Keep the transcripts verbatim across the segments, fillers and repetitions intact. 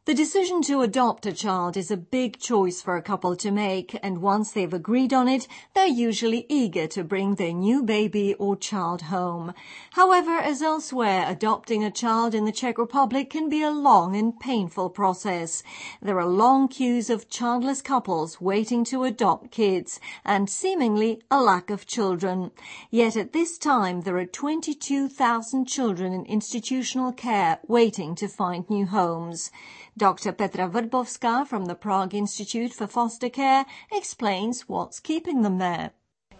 The decision to adopt a child is a big choice for a couple to make, and once they've agreed on it, they're usually eager to bring their new baby or child home. However, as elsewhere, adopting a child in the Czech Republic can be a long and painful process. There are long queues of childless couples waiting to adopt kids, and seemingly a lack of children. Yet at this time, there are twenty-two thousand children in institutional care waiting to find new homes. Doctor Petra Vrbovská from the Prague Institute for Foster Care explains what's keeping them there.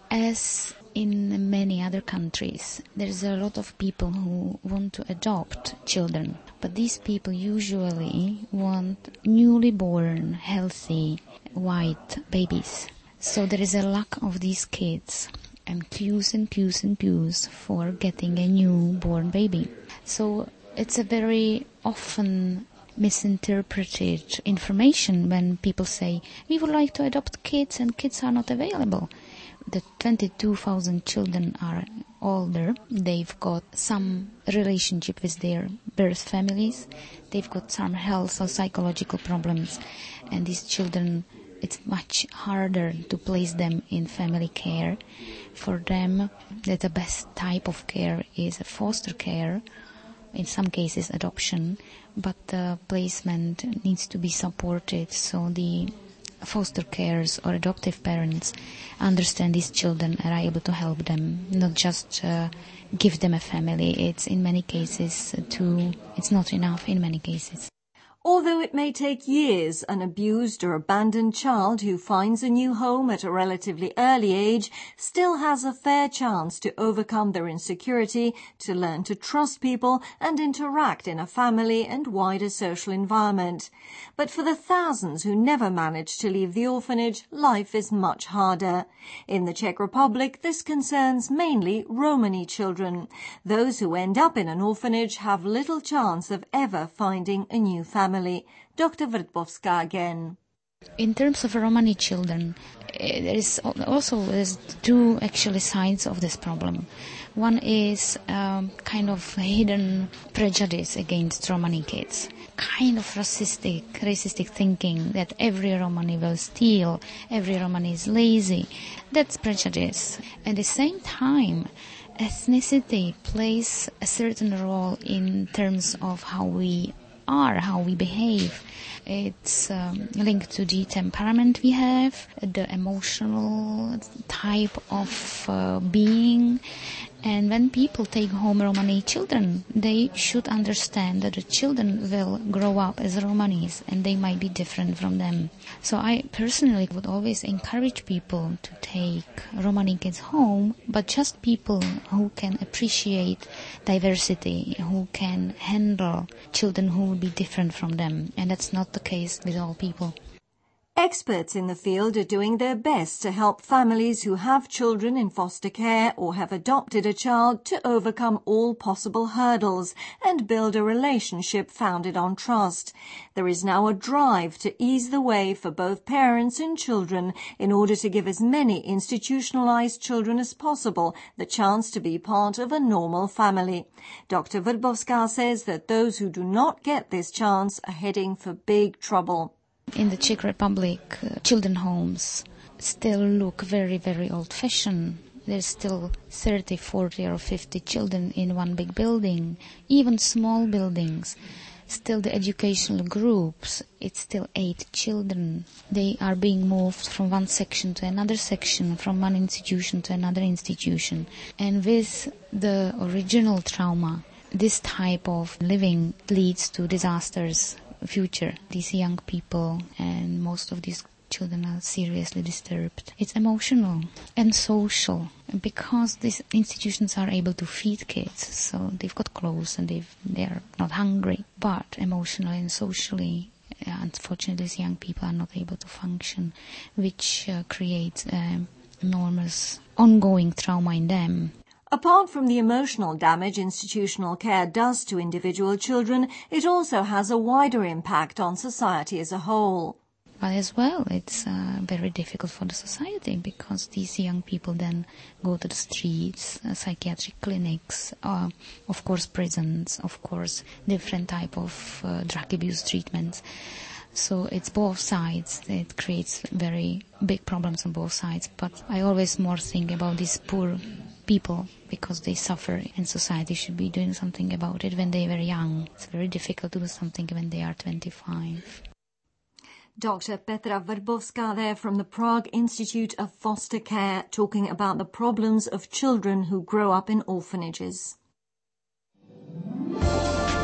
As in many other countries, there's a lot of people who want to adopt children, but these people usually want newly born, healthy, white babies. So there is a lack of these kids and queues and queues and queues for getting a newborn baby. So it's a very often misinterpreted information when people say, we would like to adopt kids and kids are not available. The twenty-two thousand children are older. They've got some relationship with their birth families. They've got some health or psychological problems. And these children, it's much harder to place them in family care. For them, that the best type of care is a foster care, in some cases adoption, but the placement needs to be supported so the foster carers or adoptive parents understand these children and are able to help them, not just uh, give them a family. It's in many cases too, it's not enough in many cases. Although it may take years, an abused or abandoned child who finds a new home at a relatively early age still has a fair chance to overcome their insecurity, to learn to trust people and interact in a family and wider social environment. But for the thousands who never manage to leave the orphanage, life is much harder. In the Czech Republic, this concerns mainly Romani children. Those who end up in an orphanage have little chance of ever finding a new family. Doctor Vrbovská again. In terms of Romani children, there is also there's two actually sides of this problem. One is um, kind of hidden prejudice against Romani kids, kind of racistic, racistic thinking that every Romani will steal, every Romani is lazy. That's prejudice. At the same time, ethnicity plays a certain role in terms of how we are, how we behave. It's um, linked to the temperament we have, the emotional type of uh, being. And when people take home Romani children, they should understand that the children will grow up as Romanis and they might be different from them. So I personally would always encourage people to take Romani kids home, but just people who can appreciate diversity, who can handle children who will be different from them. And that's not the case with all people. Experts in the field are doing their best to help families who have children in foster care or have adopted a child to overcome all possible hurdles and build a relationship founded on trust. There is now a drive to ease the way for both parents and children in order to give as many institutionalized children as possible the chance to be part of a normal family. Doctor Vrbovská says that those who do not get this chance are heading for big trouble. In the Czech Republic, uh, children homes still look very, very old-fashioned. There's still thirty, forty or fifty children in one big building, even small buildings. Still the educational groups, it's still eight children. They are being moved from one section to another section, from one institution to another institution. And with the original trauma, this type of living leads to disasters. Future. These young people and most of these children are seriously disturbed. It's emotional and social because these institutions are able to feed kids, so they've got clothes and they've, they're not hungry. But emotionally and socially, unfortunately, these young people are not able to function, which uh, creates uh, enormous ongoing trauma in them. Apart from the emotional damage institutional care does to individual children, it also has a wider impact on society as a whole. But as well, it's uh, very difficult for the society because these young people then go to the streets, uh, psychiatric clinics, uh, of course prisons, of course different type of uh, drug abuse treatments. So it's both sides. It creates very big problems on both sides. But I always more think about these poor people because they suffer and society should be doing something about it when they're very young. It's very difficult to do something when they are twenty-five. Doctor Petra Verbovská there from the Prague Institute of Foster Care, talking about the problems of children who grow up in orphanages.